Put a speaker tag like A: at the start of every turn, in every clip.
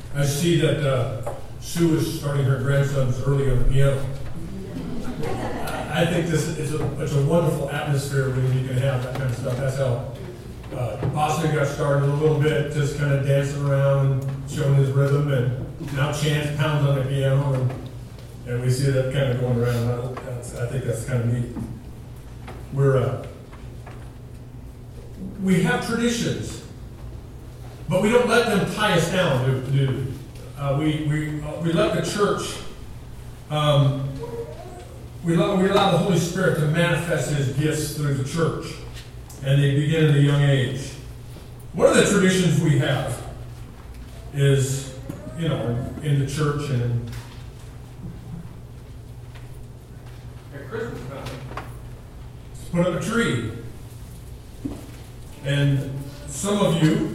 A: I see that Sue is starting her grandsons early on the piano. I think it's a wonderful atmosphere when you can have that kind of stuff. That's how Boston got started a little bit, just kind of dancing around and showing his rhythm, and now Chance pounds on the piano, and we see that kind of going around. I think that's kind of neat. We have traditions, but we don't let them tie us down. We let the church. We allow the Holy Spirit to manifest His gifts through the church, and they begin at a young age. One of the traditions we have is, in the church and at Christmas time, put up a tree. And some of you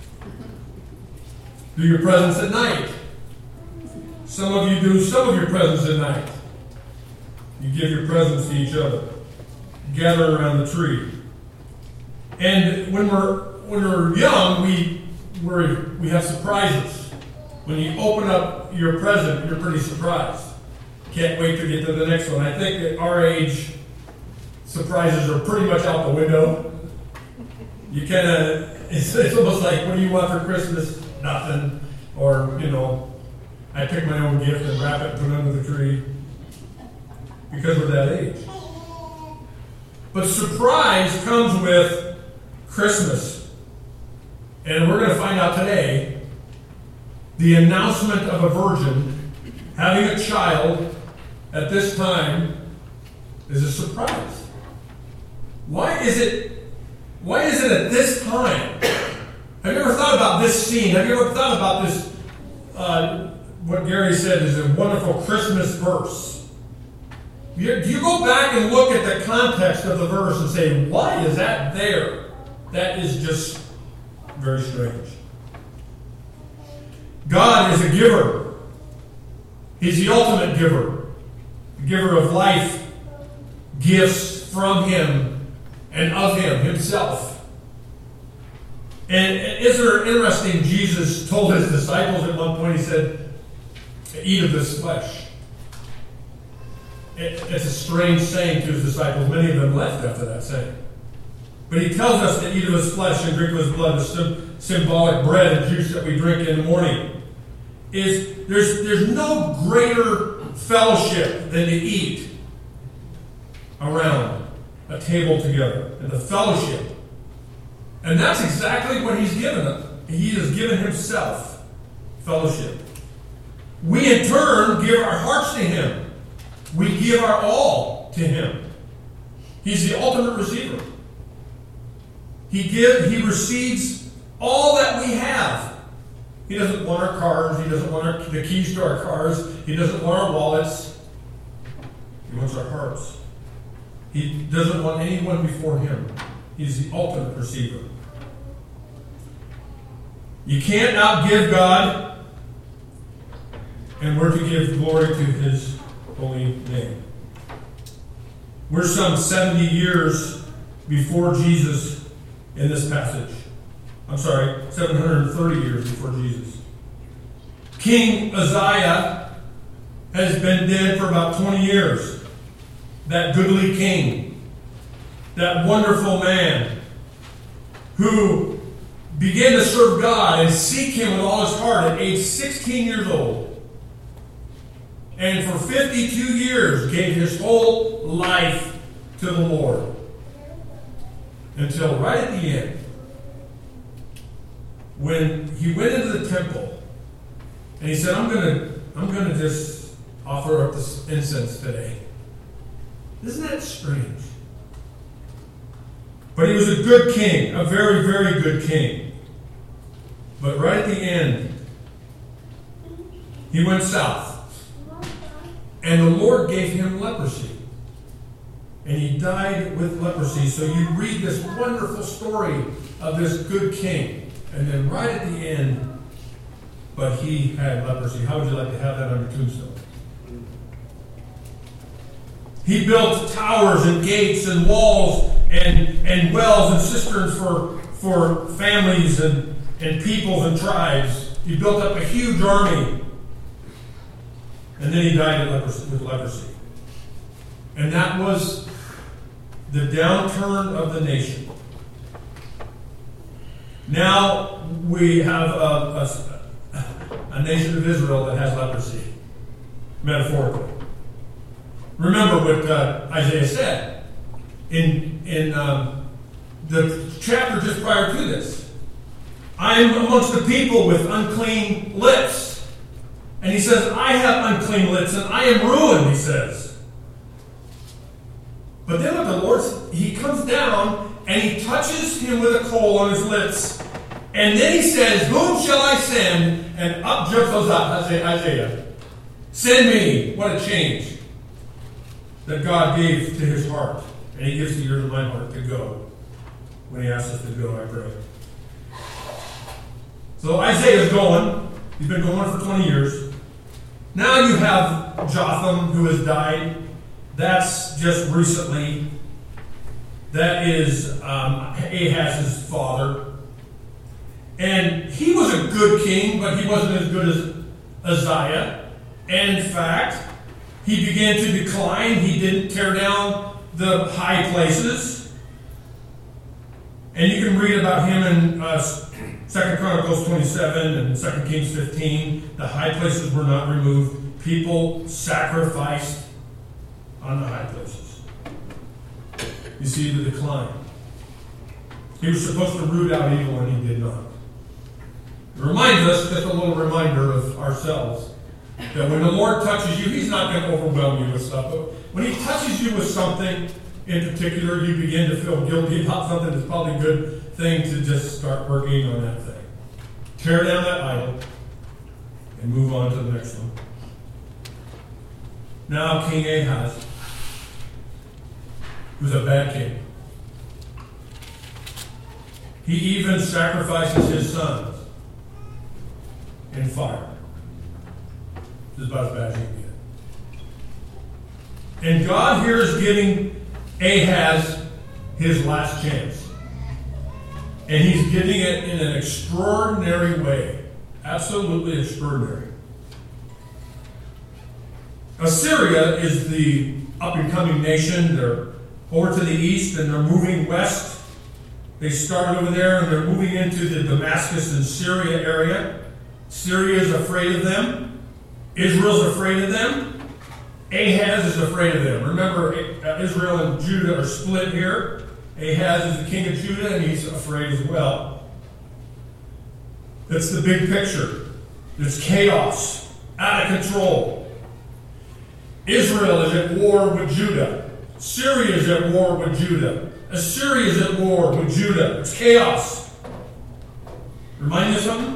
A: do your presents at night. Some of you do some of your presents at night. You give your presents to each other. Gather around the tree. And when we're young, we have surprises. When you open up your present, you're pretty surprised. Can't wait to get to the next one. I think at our age, surprises are pretty much out the window. You kind of, it's almost like, what do you want for Christmas? Nothing. Or, I pick my own gift and wrap it and put it under the tree. Because we're that age. But surprise comes with Christmas. And we're going to find out today, the announcement of a virgin having a child at this time is a surprise. Why is it at this time? Have you ever thought about this scene? Have you ever thought about this, what Gary said is a wonderful Christmas verse? Do you go back and look at the context of the verse and say, why is that there? That is just very strange. God is a giver. He's the ultimate giver. The giver of life, gifts from Him and of Him Himself. And isn't it interesting, Jesus told His disciples at one point, He said, eat of this flesh. It's a strange saying to His disciples. Many of them left after that saying. But He tells us to eat of His flesh and drink of His blood, the symbolic bread and juice that we drink in the morning. There's no greater fellowship than to eat around a table together, and the fellowship. And that's exactly what He's given us. He has given Himself fellowship. We in turn give our hearts to Him. We give our all to Him. He's the ultimate receiver. He receives all that we have. He doesn't want our cars. He doesn't want the keys to our cars. He doesn't want our wallets. He wants our hearts. He doesn't want anyone before Him. He's the ultimate receiver. You can't outgive God, and we're to give glory to His holy name. We're some 70 years before Jesus in this passage. 730 years before Jesus. King Uzziah has been dead for about 20 years. That goodly king, that wonderful man who began to serve God and seek Him with all his heart at age 16 years old. And for 52 years gave his whole life to the Lord. Until right at the end, when he went into the temple and he said, I'm gonna just offer up this incense today. Isn't that strange? But he was a good king, a very, very good king. But right at the end, he went south. And the Lord gave him leprosy. And he died with leprosy. So you read this wonderful story of this good king. And then right at the end, but he had leprosy. How would you like to have that on your tombstone? He built towers and gates and walls and wells and cisterns for families and peoples and tribes. He built up a huge army. And then he died with leprosy. And that was the downturn of the nation. Now we have a nation of Israel that has leprosy, metaphorically. Remember what Isaiah said in the chapter just prior to this. I am amongst the people with unclean lips. And he says, I have unclean lips and I am ruined, he says. But then with the Lord, he comes down and he touches him with a coal on his lips. And then he says, whom shall I send? And up jumps Isaiah. Send me. What a change that God gave to his heart. And he gives to yours and my heart to go. When he asks us to go, I pray. So Isaiah's going. He's been going for 20 years. Now you have Jotham, who has died. That's just recently. That is Ahaz's father. And he was a good king, but he wasn't as good as Uzziah. And in fact, he began to decline. He didn't tear down the high places. And you can read about him in 2 Chronicles 27 and 2 Kings 15. The high places were not removed. People sacrificed on the high places. You see the decline. He was supposed to root out evil, and he did not. It reminds us, just a little reminder of ourselves, that when the Lord touches you, he's not going to overwhelm you with stuff. But when he touches you with something in particular, you begin to feel guilty about something. It's probably a good thing to just start working on that thing. Tear down that idol and move on to the next one. Now King Ahaz, who's a bad king. He even sacrifices his sons in fire. This is about as bad as you can get. And God here is giving Ahaz his last chance. And he's giving it in an extraordinary way. Absolutely extraordinary. Assyria is the up-and-coming nation. They're over to the east and they're moving west. They started over there and they're moving into the Damascus and Syria area. Syria is afraid of them. Israel's afraid of them. Ahaz is afraid of them. Remember, Israel and Judah are split here. Ahaz is the king of Judah and he's afraid as well. That's the big picture. There's chaos, out of control. Israel is at war with Judah. Syria is at war with Judah. Assyria is at war with Judah. It's chaos. Remind you of something?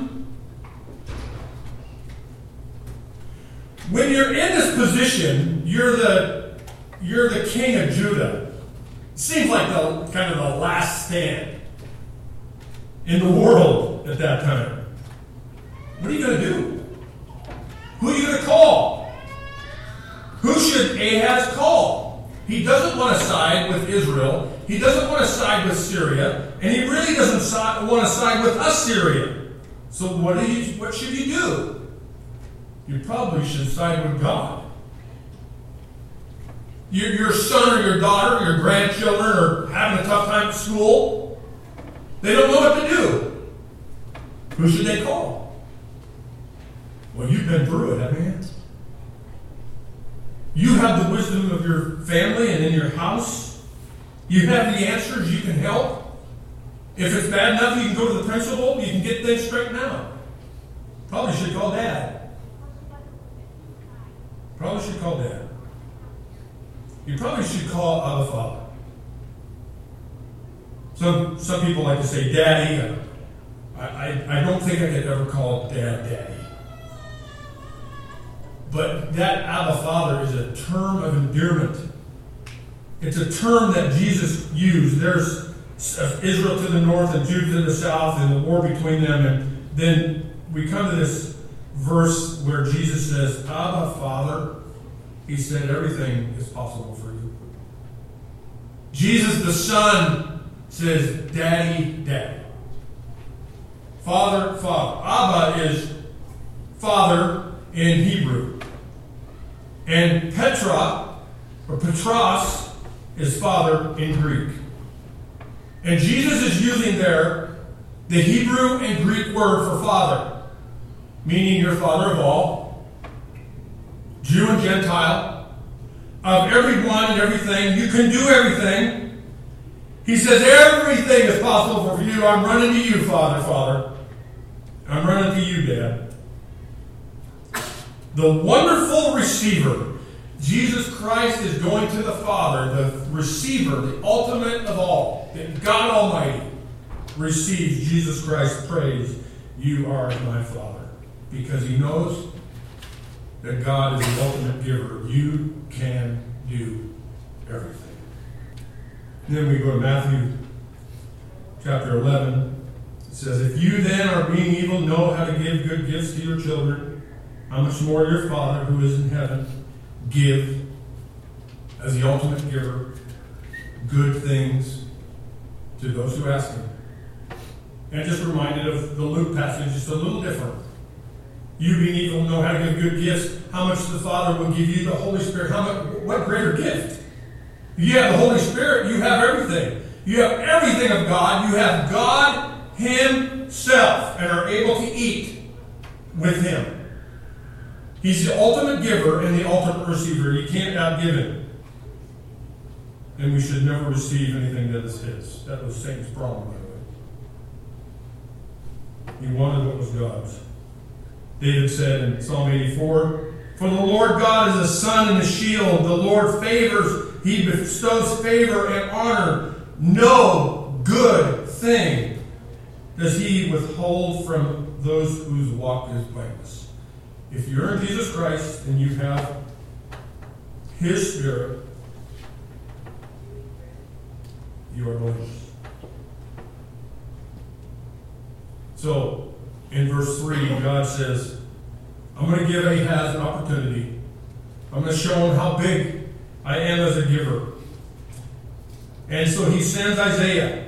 A: When you're in this position, you're the king of Judah. It seems like the kind of the last stand in the world at that time. What are you going to do? Who are you going to call? Who should Ahaz call? He doesn't want to side with Israel. He doesn't want to side with Syria. And he really doesn't want to side with Assyria. So what should you do? You probably should side with God. Your son or your daughter, your grandchildren are having a tough time at school. They don't know what to do. Who should they call? Well, you've been through it, haven't you? You have the wisdom of your family and in your house. You have the answers. You can help. If it's bad enough, you can go to the principal. You can get things straightened out. Probably should call Dad. Probably should call Dad. You probably should call Abba Father. Some people like to say Daddy. I don't think I could ever call Dad Daddy. But that Abba Father is a term of endearment. It's a term that Jesus used. There's Israel to the north and Judah to the south and the war between them. And then we come to this verse where Jesus says, Abba Father. He said everything is possible for you. Jesus the Son says, Daddy, Daddy. Father, Father. Abba is father in Hebrew. And Petra, or Petros, is father in Greek. And Jesus is using there the Hebrew and Greek word for father, meaning your father of all, Jew and Gentile, of everyone and everything. You can do everything. He says everything is possible for you. I'm running to you, Father. I'm running to you, Dad. The wonderful receiver. Jesus Christ is going to the Father, the receiver, the ultimate of all. That God Almighty receives Jesus Christ's praise. You are my Father. Because he knows that God is the ultimate giver. You can do everything. And then we go to Matthew chapter 11. It says, if you then are being evil know how to give good gifts to your children, how much more your Father who is in heaven give, as the ultimate giver, good things to those who ask him. And just reminded of the Luke passage, just a little different. You being evil know how to give good gifts. How much the Father will give you the Holy Spirit? What greater gift? You have the Holy Spirit, you have everything. You have everything of God. You have God himself and are able to eat with him. He's the ultimate giver and the ultimate receiver. You can't outgive him. And we should never receive anything that is his. That was Satan's problem, by the way. He wanted what was God's. David said in Psalm 84, for the Lord God is a sun and a shield. The Lord favors, he bestows favor and honor. No good thing does he withhold from those whose walk is blameless. If you're in Jesus Christ and you have his Spirit, you are blameless. So, in verse 3, God says, I'm going to give Ahaz an opportunity. I'm going to show him how big I am as a giver. And so he sends Isaiah.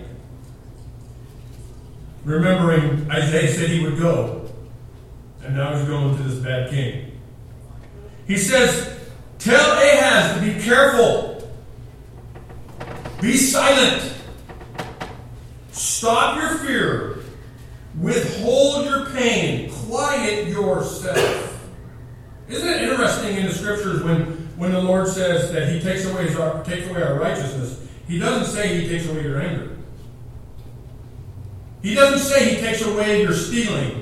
A: Remembering Isaiah said he would go. And now he's going to this bad king. He says, tell Ahaz to be careful. Be silent. Stop your fear. Withhold your pain. Quiet yourself. Isn't it interesting in the scriptures when the Lord says that he takes away our righteousness, he doesn't say he takes away your anger. He doesn't say he takes away your stealing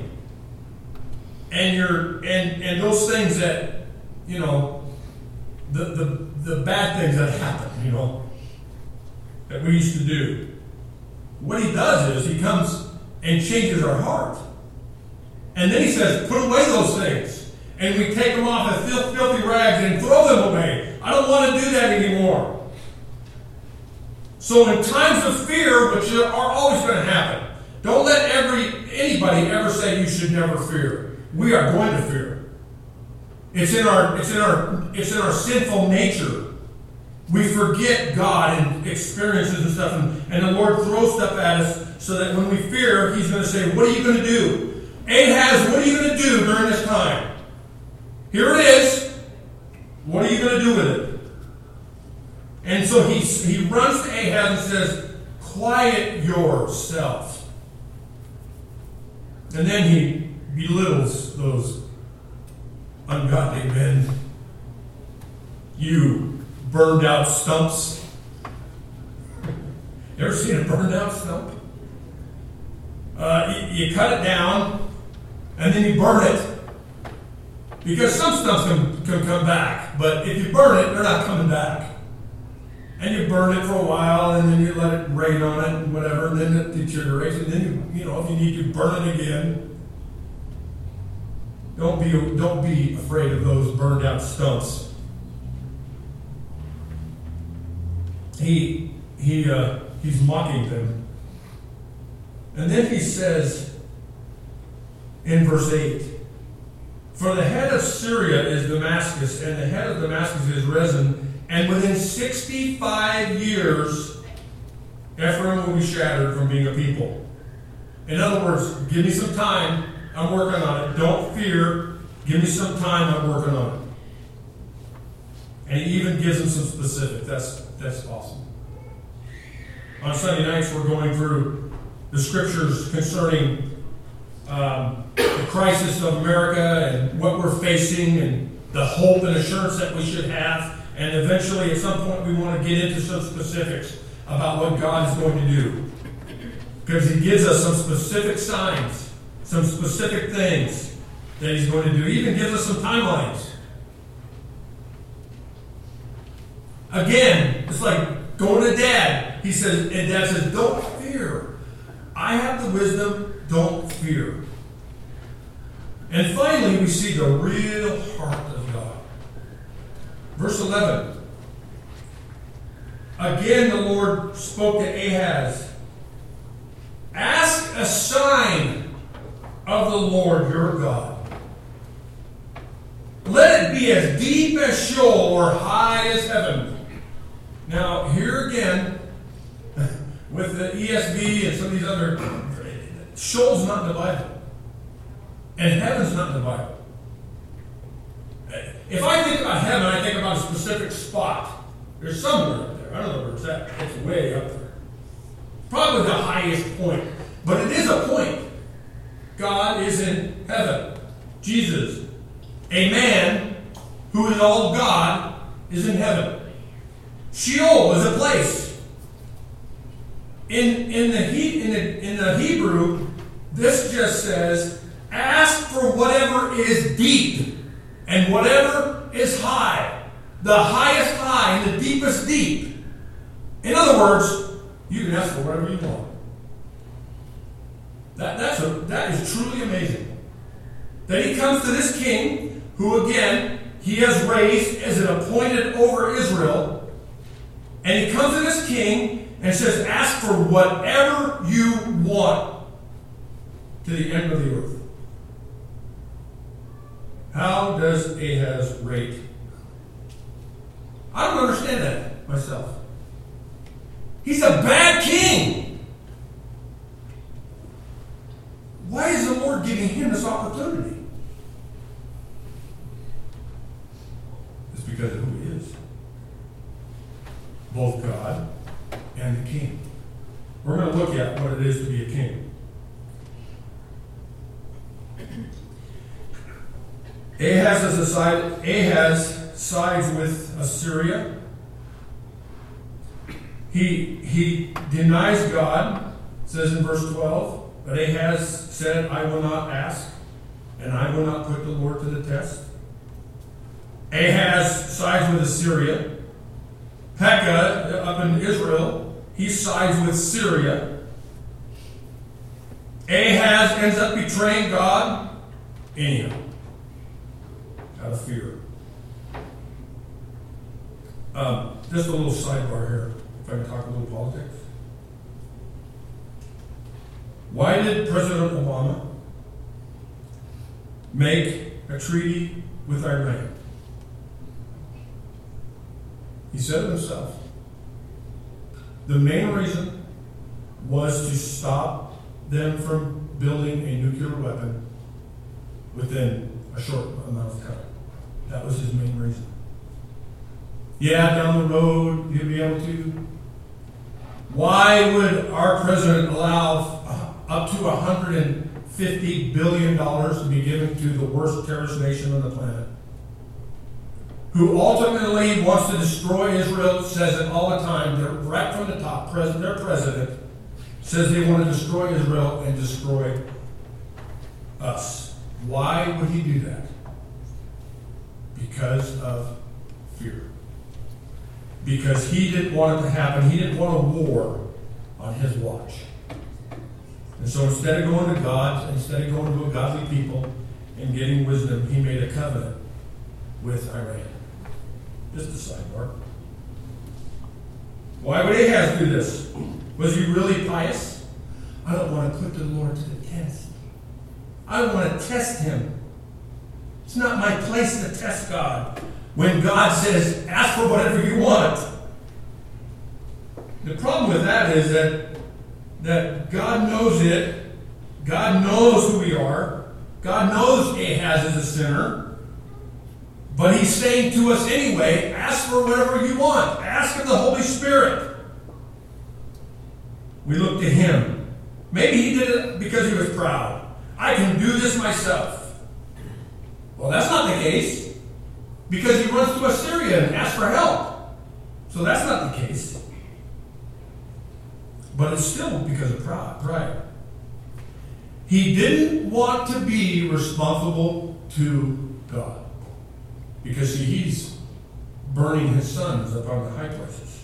A: and those things that, you know, the bad things that happen, you know, that we used to do. What he does is he comes and changes our heart. And then he says, put away those things. And we take them off as filthy rags and throw them away. I don't want to do that anymore. So in times of fear, which are always going to happen, don't let anybody ever say you should never fear. We are going to fear. It's in our sinful nature. We forget God and experiences and stuff, and the Lord throws stuff at us so that when we fear, he's going to say, what are you going to do? Ahaz, what are you going to do during this time? Here it is. What are you going to do with it? And so he runs to Ahaz and says, quiet yourself. And then he belittles those ungodly men. You burned out stumps. You ever seen a burned out stump? You cut it down and then you burn it. Because some stumps can come back, but if you burn it, they're not coming back. And you burn it for a while, and then you let it rain on it, and whatever, and then it deteriorates, and then you if you need to burn it again. Don't be afraid of those burned out stumps. He's mocking them. And then he says in verse 8, for the head of Syria is Damascus, and the head of Damascus is Rezin, and within 65 years, Ephraim will be shattered from being a people. In other words, give me some time. I'm working on it. Don't fear. Give me some time, I'm working on it. And he even gives them some specifics. That's awesome. On Sunday nights, we're going through the scriptures concerning the crisis of America and what we're facing and the hope and assurance that we should have. And eventually, at some point, we want to get into some specifics about what God is going to do. Because he gives us some specific signs, some specific things that he's going to do. He even gives us some timelines. Again, it's like going to Dad. He says, and Dad says, don't fear. I have the wisdom, don't fear. And finally, we see the real heart of God. Verse 11. Again, the Lord spoke to Ahaz. Ask a sign of the Lord your God. Let it be as deep as Sheol or high as heaven. Now, here again, with the ESV and some of these other, Sheol's not in the Bible. And heaven's not in the Bible. If I think about heaven, I think about a specific spot. There's somewhere up there. I don't know where it's at. It's way up there. Probably the highest point. But it is a point. God is in heaven. Jesus, a man who is all God, is in heaven. Sheol is a place. In the Hebrew, this just says, ask for whatever is deep and whatever is high. The highest high and the deepest deep. In other words, you can ask for whatever you want. That is truly amazing. That he comes to this king, who again, he has raised as an appointed over Israel. And he comes to this king and says, ask for whatever you want to the end of the earth. How does Ahaz rate? I don't understand that myself. He's a bad king. Why is the Lord giving him this opportunity? It's because of who he is. Both God and the king. We're going to look at what it is to be a king. Ahaz sides with Assyria. He denies God, it says in verse 12, but Ahaz said, I will not ask, and I will not put the Lord to the test. Ahaz sides with Assyria. Pekah, up in Israel, he sides with Syria. Ahaz ends up betraying God anyhow, out of fear. Just a little sidebar here, if I can talk a little politics. Why did President Obama make a treaty with Iran? He said it himself. The main reason was to stop them from building a nuclear weapon within a short amount of time. That was his main reason. Yeah, down the road, you'll be able to. Why would our president allow up to $150 billion to be given to the worst terrorist nation on the planet, who ultimately wants to destroy Israel, says it all the time? They're right from the top. Their president says they want to destroy Israel and destroy us. Why would he do that? Because of fear. Because he didn't want it to happen. He didn't want a war on his watch. And so instead of going to God, instead of going to a godly people and getting wisdom, he made a covenant with Iran. Just a sidebar. Why would Ahaz do this? Was he really pious? I don't want to put the Lord to the test. I don't want to test him. It's not my place to test God. When God says, ask for whatever you want. The problem with that is that God knows it. God knows who we are. God knows Ahaz is a sinner, but he's saying to us anyway, ask for whatever you want. Ask of the Holy Spirit. We look to him. Maybe he did it because he was proud. I can do this myself. Well, that's not the case, because he runs to Assyria and asks for help. So that's not the case. But it's still because of pride. He didn't want to be responsible to God. Because he's burning his sons up on the high places.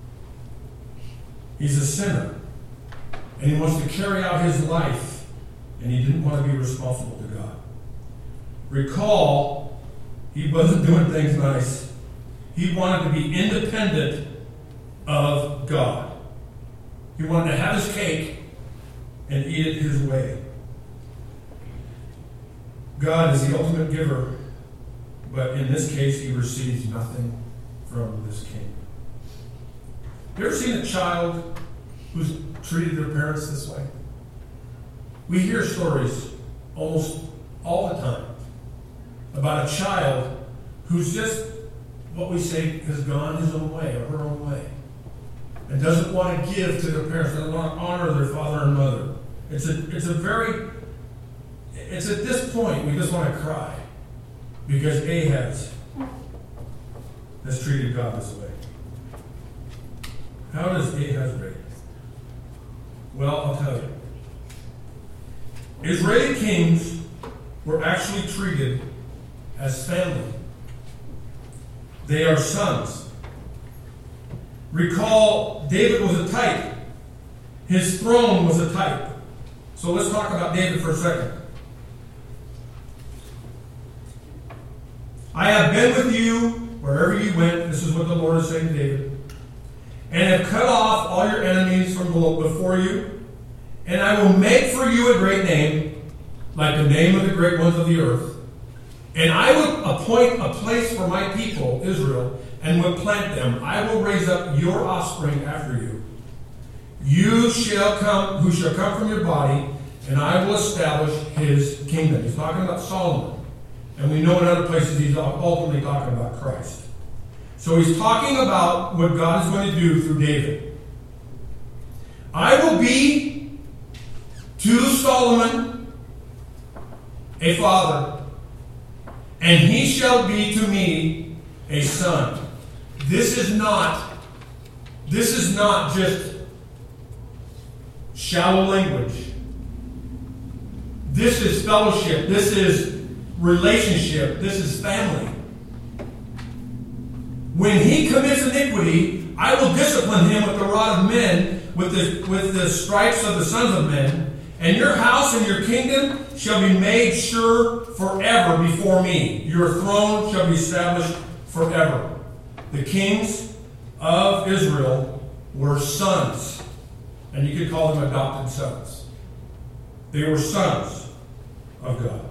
A: He's a sinner. And he wants to carry out his life. And he didn't want to be responsible to God. Recall, he wasn't doing things nice. He wanted to be independent of God. He wanted to have his cake and eat it his way. God is the ultimate giver, but in this case, he receives nothing from this king. You ever seen a child who's treated their parents this way? We hear stories almost all the time about a child who's just, what we say, has gone his own way or her own way, and doesn't want to give to their parents, doesn't want to honor their father and mother. It's at this point we just want to cry, because Ahaz has treated God this way. How does Ahaz rate? Well, I'll tell you. Israeli kings were actually treated as family. They are sons. Recall, David was a type. His throne was a type. So let's talk about David for a second. I have been with you wherever you went. This is what the Lord is saying to David. And have cut off all your enemies from before you. And I will make for you a great name, like the name of the great ones of the earth. And I will appoint a place for my people, Israel, and will plant them. I will raise up your offspring after you. Who shall come from your body, and I will establish his kingdom. He's talking about Solomon. And we know in other places he's ultimately talking about Christ. So he's talking about what God is going to do through David. I will be to Solomon a father, and he shall be to me a son. This is not just shallow language. This is fellowship. This is relationship. This is family. When he commits iniquity, I will discipline him with the rod of men, with the stripes of the sons of men, and your house and your kingdom shall be made sure forever before me. Your throne shall be established forever. The kings of Israel were sons, and you could call them adopted sons. They were sons of God.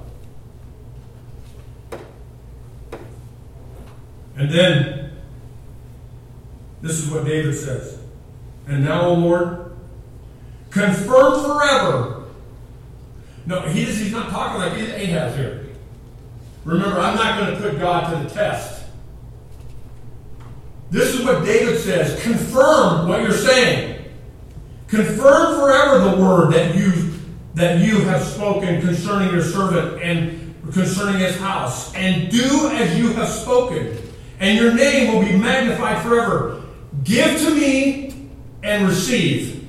A: And then, this is what David says. And now, O Lord, confirm forever. No, he's not talking like Ahaz here. Remember, I'm not going to put God to the test. This is what David says. Confirm what you're saying. Confirm forever the word that you have spoken concerning your servant and concerning his house. And do as you have spoken. And your name will be magnified forever. Give to me and receive.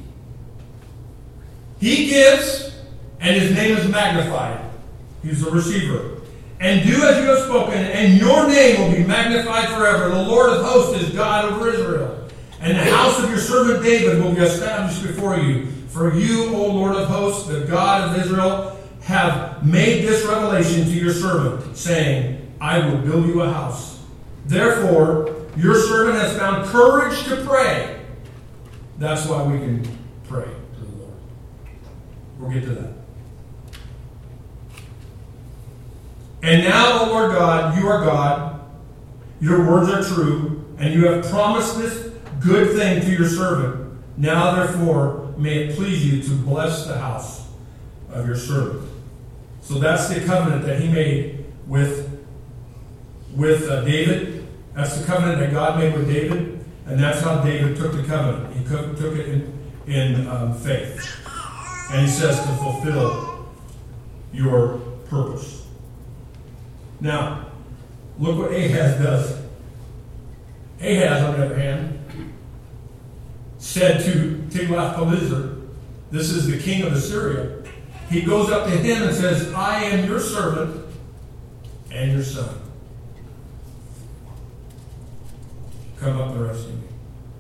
A: He gives, and his name is magnified. He's the receiver. And do as you have spoken, and your name will be magnified forever. The Lord of hosts is God over Israel. And the house of your servant David will be established before you. For you, O Lord of hosts, the God of Israel, have made this revelation to your servant, saying, I will build you a house. Therefore, your servant has found courage to pray. That's why we can pray to the Lord. We'll get to that. And now, O Lord God, you are God. Your words are true, and you have promised this good thing to your servant. Now, therefore, may it please you to bless the house of your servant. So that's the covenant that he made with David. That's the covenant that God made with David, and that's how David took the covenant. He took it in faith. And he says to fulfill your purpose. Now, look what Ahaz does. Ahaz, on the other hand, said to Tiglath-Pileser, this is the king of Assyria, he goes up to him and says, I am your servant and your son. Come up and rescue me.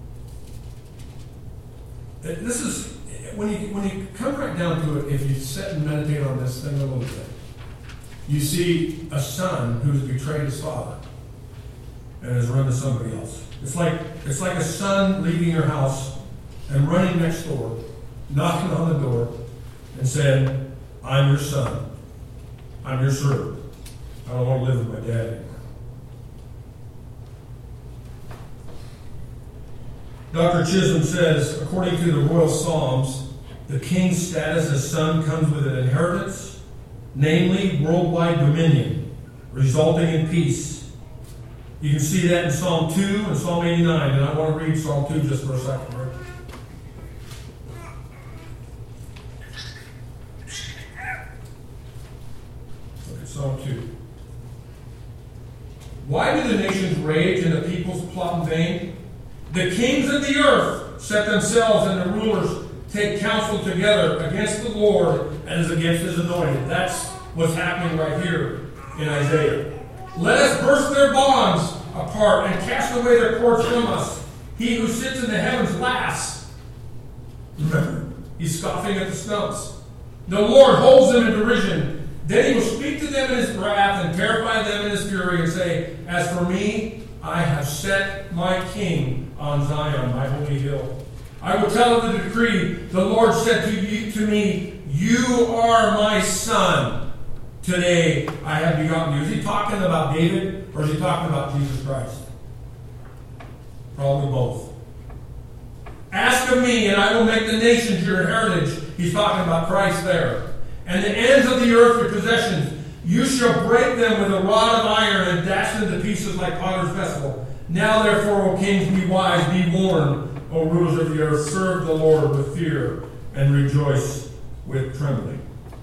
A: This is, when you come right down to it, if you sit and meditate on this thing a little bit, you see a son who's betrayed his father and has run to somebody else. It's like a son leaving your house and running next door, knocking on the door, and saying, I'm your son. I'm your servant. I don't want to live with my dad anymore. Dr. Chisholm says, according to the Royal Psalms, the king's status as son comes with an inheritance, namely worldwide dominion, resulting in peace. You can see that in Psalm 2 and Psalm 89, and I want to read Psalm 2 just for a second. Right? Look at Psalm 2. Why do the nations rage and the peoples plot in vain? The kings of the earth set themselves, and the rulers take counsel together against the Lord and against his anointed. That's what's happening right here in Isaiah. Let us burst their bonds apart and cast away their cords from us. He who sits in the heavens laughs. Remember, he's scoffing at the stumps. The Lord holds them in derision. Then he will speak to them in his wrath and terrify them in his fury and say, as for me, I have set my king on Zion, my holy hill. I will tell of the decree. The Lord said to me, you are my son. Today I have begotten you. Is he talking about David or is he talking about Jesus Christ? Probably both. Ask of me and I will make the nations your heritage. He's talking about Christ there. And the ends of the earth your possessions. You shall break them with a rod of iron and dash them to pieces like potter's vessel. Now therefore, O kings, be wise, be warned, O rulers of the earth, serve the Lord with fear and rejoice with trembling.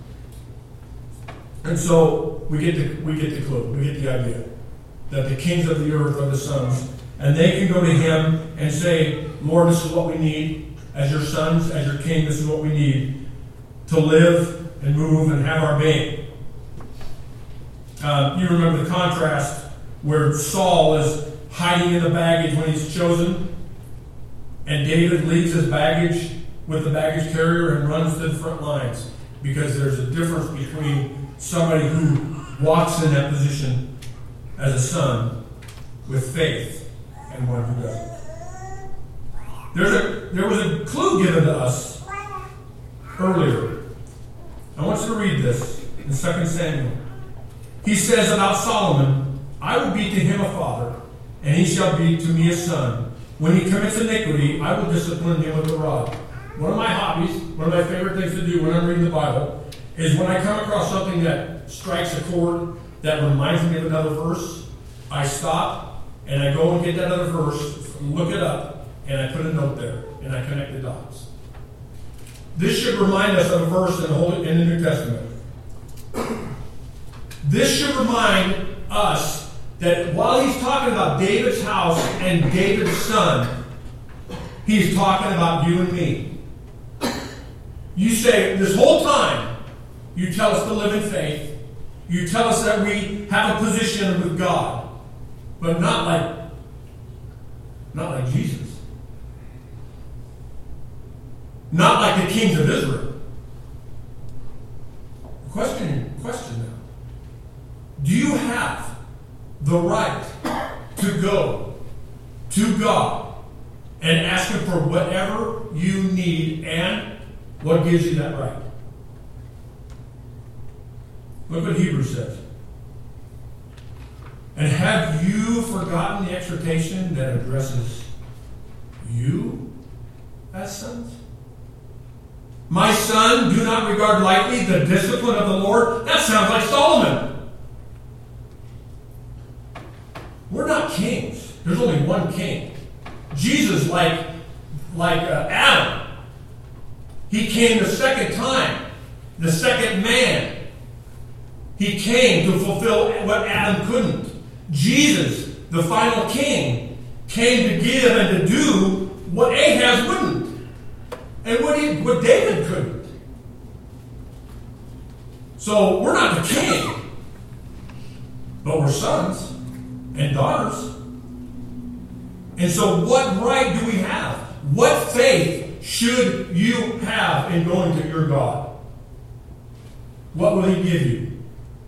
A: And so we get the clue, we get the idea that the kings of the earth are the sons, and they can go to him and say, Lord, this is what we need as your sons, as your king. This is what we need to live and move and have our being. You remember the contrast where Saul is hiding in the baggage when he's chosen, and David leaves his baggage with the baggage carrier and runs to the front lines, because there's a difference between somebody who walks in that position as a son with faith and one who doesn't. There was a clue given to us earlier. I want you to read this in 2 Samuel. He says about Solomon, I will be to him a father, and he shall be to me a son. When he commits iniquity, I will discipline him with a rod. One of my hobbies, one of my favorite things to do when I'm reading the Bible, is when I come across something that strikes a chord that reminds me of another verse, I stop and I go and get that other verse, look it up, and I put a note there, and I connect the dots. This should remind us of a verse in the New Testament. This should remind us that while he's talking about David's house and David's son, he's talking about you and me. You say, this whole time, you tell us to live in faith. You tell us that we have a position with God, but not like Jesus. Not like the kings of Israel. Question now. Do you have the right to go to God and ask him for whatever you need, and what gives you that right? Look what Hebrews says. And have you forgotten the exhortation that addresses you as sons? My son, do not regard lightly the discipline of the Lord. That sounds like Solomon. We're not kings. There's only one king. Jesus, like Adam, he came the second time, the second man. He came to fulfill what Adam couldn't. Jesus, the final king, came to give and to do what Ahaz wouldn't. And what David couldn't. So we're not the king, but we're sons and daughters. And so what right do we have? What faith should you have in going to your God? What will he give you?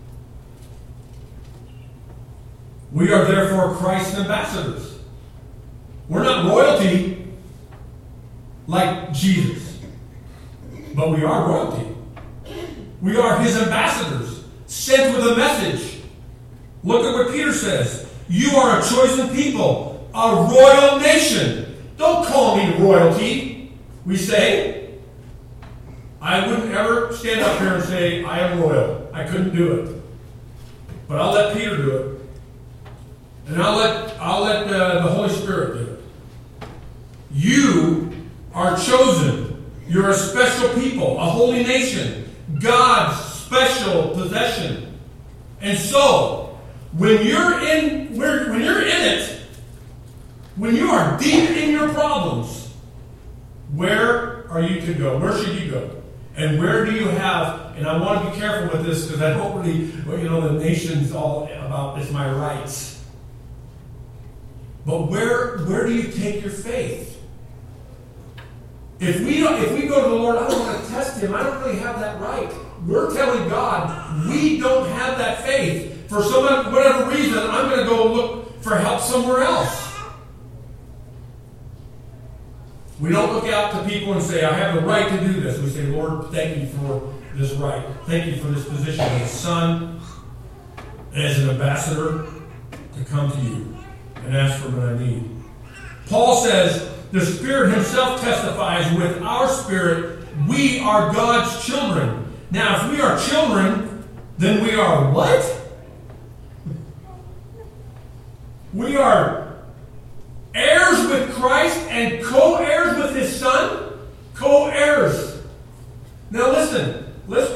A: We are therefore Christ's ambassadors. We're not royalty like Jesus, but we are royalty. We are his ambassadors, sent with a message. Look at what Peter says. You are a chosen people, a royal nation. Don't call me royalty, we say. I wouldn't ever stand up here and say, I am royal. I couldn't do it. But I'll let Peter do it. And I'll let the Holy Spirit do it. You are chosen. You're a special people, a holy nation, God's special possession. And so, when you're in it, when you are deep in your problems, where are you to go? Where should you go? And where do you have, and I want to be careful with this because I don't really, the nation's all about it's my rights. But where do you take your faith? If we go to the Lord, I don't want to test him. I don't really have that right. We're telling God we don't have that faith. For whatever reason, I'm going to go look for help somewhere else. We don't look out to people and say, I have the right to do this. We say, Lord, thank you for this right. Thank you for this position as a son, as an ambassador, to come to you and ask for what I need. Paul says, the Spirit himself testifies with our spirit, we are God's children. Now, if we are children, then we are what? We are heirs with Christ and co-heirs with his Son. Co-heirs. Now listen, let's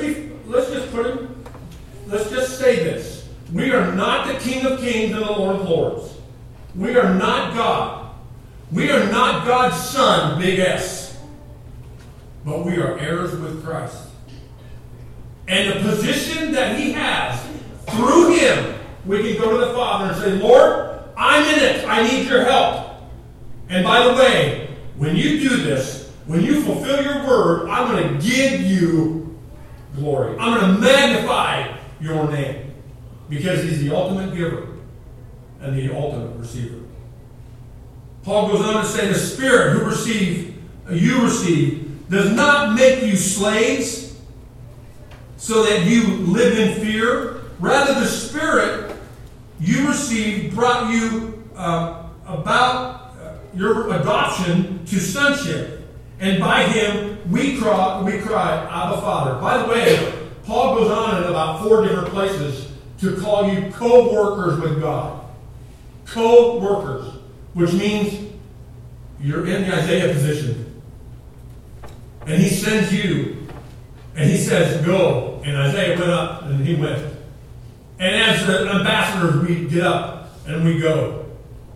A: just say this. We are not the King of Kings and the Lord of Lords. We are not God. We are not God's son, big S. But we are heirs with Christ. And the position that he has, through him, we can go to the Father and say, Lord, I'm in it. I need your help. And by the way, when you do this, when you fulfill your word, I'm going to give you glory. I'm going to magnify your name. Because he's the ultimate giver and the ultimate receiver. Paul goes on to say, the Spirit you receive does not make you slaves so that you live in fear. Rather, the Spirit you received brought you about your adoption to sonship. And by him, we cry, Abba, Father. By the way, Paul goes on in about 4 different places to call you co-workers with God. Co-workers. Which means you're in the Isaiah position. And he sends you. And he says, go. And Isaiah went up and he went. And as the ambassadors, we get up and we go.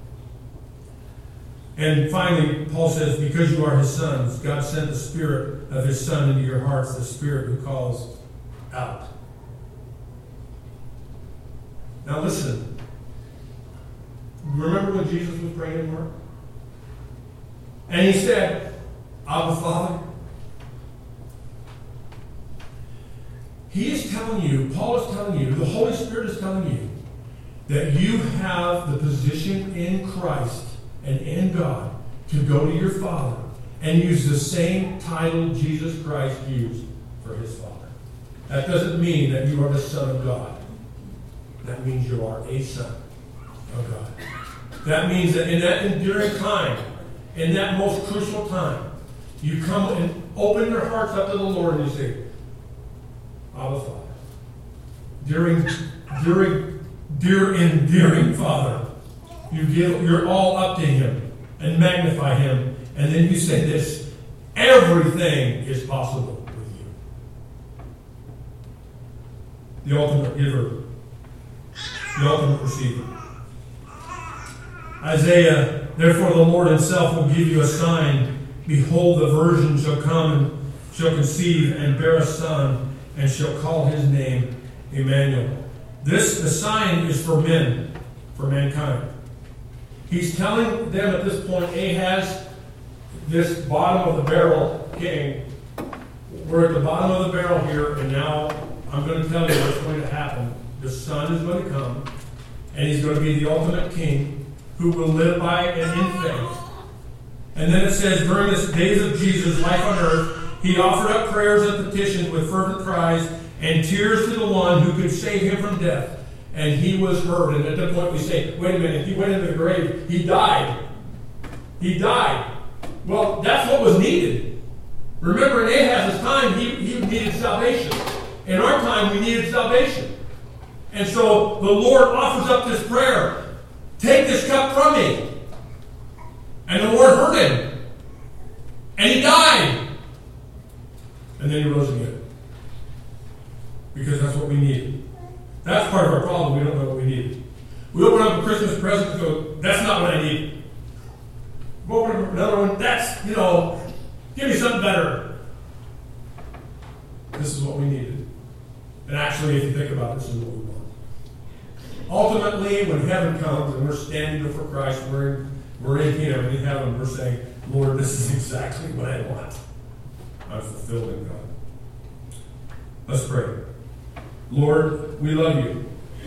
A: And finally, Paul says, because you are his sons, God sent the Spirit of his Son into your hearts, the Spirit who calls out. Now listen. Remember when Jesus was praying in Mark? And he said, Abba, Father. He is telling you, Paul is telling you, the Holy Spirit is telling you, that you have the position in Christ and in God to go to your Father and use the same title Jesus Christ used for his Father. That doesn't mean that you are the Son of God. That means you are a son of God. That means that in that enduring time, in that most crucial time, you come and open your hearts up to the Lord and you say, Abba Father. Dear endearing Father. You're all up to Him and magnify Him. And then you say this, everything is possible with you. The ultimate giver. The ultimate receiver. Isaiah, therefore the Lord Himself will give you a sign. Behold, the virgin shall come and shall conceive and bear a son, and shall call his name Emmanuel. The sign is for men, for mankind. He's telling them at this point, Ahaz, this bottom of the barrel king, we're at the bottom of the barrel here, and now I'm going to tell you what's going to happen. The son is going to come, and he's going to be the ultimate king who will live by and in faith. And then it says, during the days of Jesus' life on earth, he offered up prayers and petitions with fervent cries and tears to the one who could save him from death. And he was heard. And at that point we say, wait a minute, he went into the grave. He died. He died. Well, that's what was needed. Remember, in Ahaz's time, he needed salvation. In our time, we needed salvation. And so the Lord offers up this prayer. Take this cup from me. And the Lord heard him. And he died. And then he rose again. Because that's what we needed. That's part of our problem. We don't know what we need. We open up a Christmas present and go, that's not what I need. We open up another one, that's, give me something better. This is what we needed. And actually, if you think about it, this is what we want. Ultimately, when heaven comes and we're standing before Christ, we're in Him, in heaven, we're saying, Lord, this is exactly what I want. I'm fulfilled in God. Let's pray. Lord, we love you.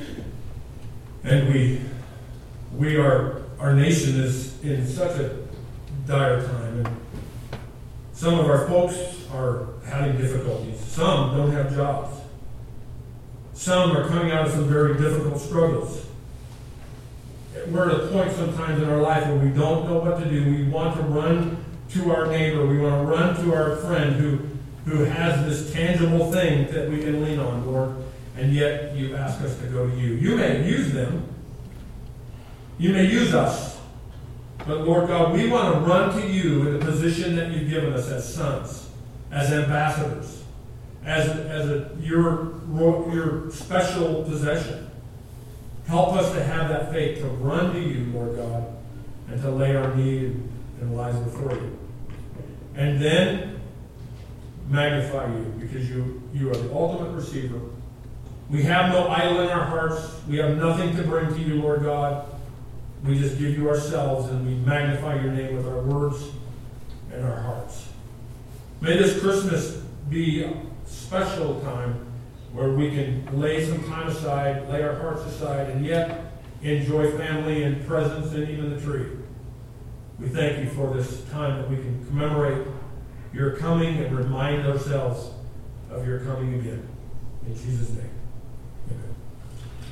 A: And our nation is in such a dire time. And some of our folks are having difficulties. Some don't have jobs. Some are coming out of some very difficult struggles. We're at a point sometimes in our life where we don't know what to do. We want to run to our neighbor. We want to run to our friend who has this tangible thing that we can lean on, Lord. And yet you ask us to go to you. You may use them. You may use us. But Lord God, we want to run to you in the position that you've given us as sons, as ambassadors, as your special possession. Help us to have that faith to run to you, Lord God, and to lay our need and lives before you. And then magnify you, because you are the ultimate receiver. We have no idol in our hearts. We have nothing to bring to you, Lord God. We just give you ourselves, and we magnify your name with our words and our hearts. May this Christmas be a special time where we can lay some time aside, lay our hearts aside, and yet enjoy family and presents and even the tree. We thank you for this time that we can commemorate your coming and remind ourselves of your coming again. In Jesus' name.